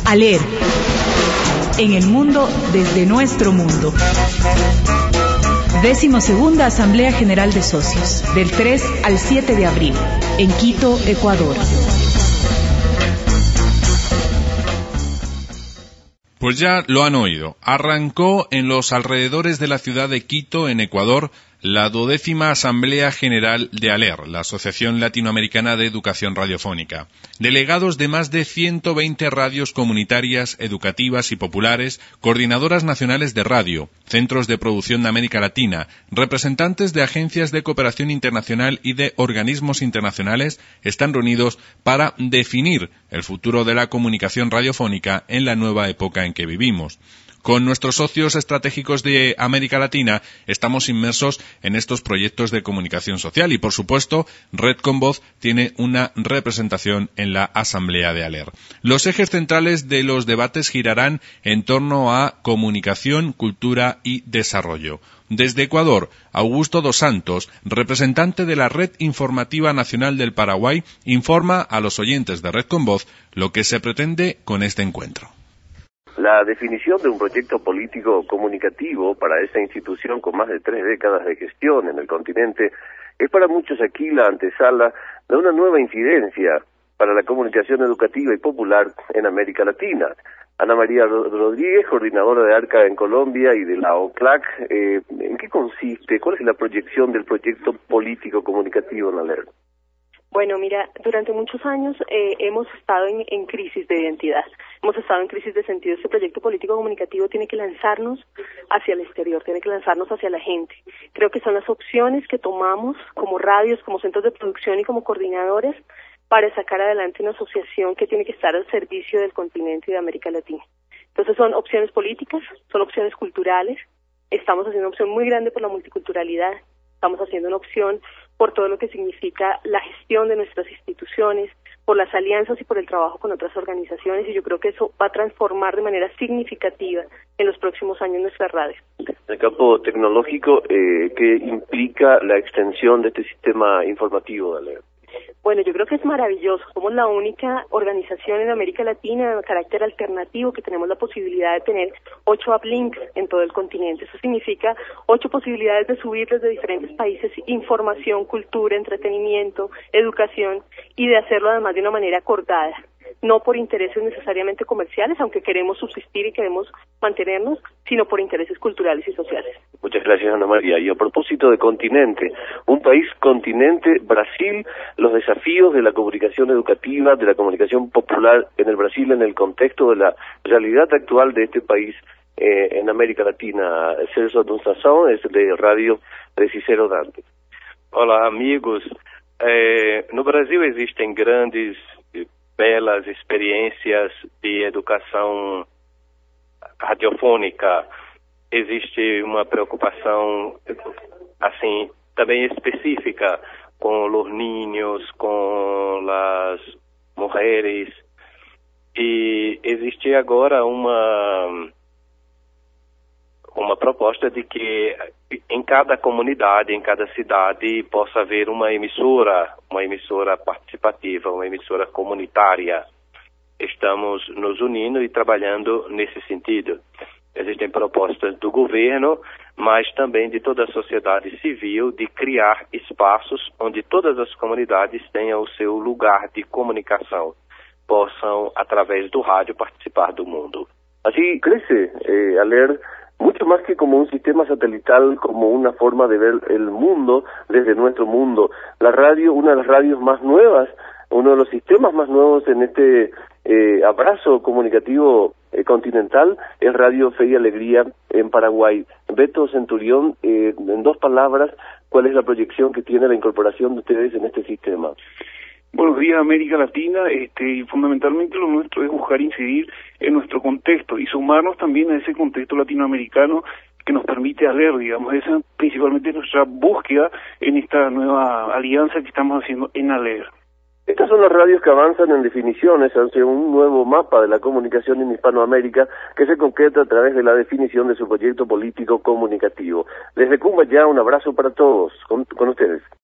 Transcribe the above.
ALER, en el mundo desde nuestro mundo. 12ª Asamblea General de Socios, del 3 al 7 de abril, en Quito, Ecuador. Pues ya lo han oído. Arrancó en los alrededores de la ciudad de Quito, en Ecuador, la 12ª Asamblea General de ALER, la Asociación Latinoamericana de Educación Radiofónica. Delegados de más de 120 radios comunitarias, educativas y populares, coordinadoras nacionales de radio, centros de producción de América Latina, representantes de agencias de cooperación internacional y de organismos internacionales están reunidos para definir el futuro de la comunicación radiofónica en la nueva época en que vivimos. Con nuestros socios estratégicos de América Latina estamos inmersos en estos proyectos de comunicación social y, por supuesto, Red con Voz tiene una representación en la Asamblea de ALER. Los ejes centrales de los debates girarán en torno a comunicación, cultura y desarrollo. Desde Ecuador, Augusto dos Santos, representante de la Red Informativa Nacional del Paraguay, informa a los oyentes de Red con Voz lo que se pretende con este encuentro. La definición de un proyecto político comunicativo para esta institución con más de 3 décadas de gestión en el continente es para muchos aquí la antesala de una nueva incidencia para la comunicación educativa y popular en América Latina. Ana María Rodríguez, coordinadora de ARCA en Colombia y de la OCLAC, ¿en qué consiste? ¿Cuál es la proyección del proyecto político comunicativo en ALER? Bueno, mira, durante muchos años hemos estado en crisis de identidad, hemos estado en crisis de sentido. Este proyecto político comunicativo tiene que lanzarnos hacia el exterior, tiene que lanzarnos hacia la gente. Creo que son las opciones que tomamos como radios, como centros de producción y como coordinadores para sacar adelante una asociación que tiene que estar al servicio del continente y de América Latina. Entonces son opciones políticas, son opciones culturales, estamos haciendo una opción muy grande por la multiculturalidad, estamos haciendo una opción por todo lo que significa la gestión de nuestras instituciones, por las alianzas y por el trabajo con otras organizaciones, y yo creo que eso va a transformar de manera significativa en los próximos años nuestras radios. En el campo tecnológico, ¿qué implica la extensión de este sistema informativo de ALER? Bueno, yo creo que es maravilloso. Somos la única organización en América Latina de carácter alternativo que tenemos la posibilidad de tener 8 uplinks en todo el continente. Eso significa 8 posibilidades de subir desde diferentes países información, cultura, entretenimiento, educación, y de hacerlo además de una manera acordada, no por intereses necesariamente comerciales, aunque queremos subsistir y queremos mantenernos, sino por intereses culturales y sociales. Muchas gracias, Ana María. Y a propósito de continente, un país continente, Brasil, los desafíos de la comunicación educativa, de la comunicación popular en el Brasil, en el contexto de la realidad actual de este país en América Latina. Celso Dunsação es de Radio de Cicero Dante. Olá, amigos. No Brasil existem grandes, belas experiências de educação radiofônica. Existe uma preocupação, assim, também específica com os niños, com as mulheres, e existe agora uma proposta de que em cada comunidade, em cada cidade, possa haver uma emissora participativa, uma emissora comunitária. Estamos nos unindo e trabalhando nesse sentido. Existem propostas do governo, mas também de toda a sociedade civil, de criar espaços onde todas as comunidades tenham o seu lugar de comunicação, possam, através do rádio, participar do mundo. Así crece ALER mucho más que como un sistema satelital, como una forma de ver el mundo desde nuestro mundo. La radio, una de las radios más nuevas, uno de los sistemas más nuevos en este abrazo comunicativo continental es Radio Fe y Alegría en Paraguay. Beto Centurión, en 2 palabras, ¿cuál es la proyección que tiene la incorporación de ustedes en este sistema? Buenos días, América Latina. Y fundamentalmente lo nuestro es buscar incidir en nuestro contexto y sumarnos también a ese contexto latinoamericano que nos permite ALER, digamos. Esa es principalmente nuestra búsqueda en esta nueva alianza que estamos haciendo en ALER. Estas son las radios que avanzan en definiciones hacia un nuevo mapa de la comunicación en Hispanoamérica que se concreta a través de la definición de su proyecto político comunicativo. Desde Cumbayá, un abrazo para todos, con ustedes.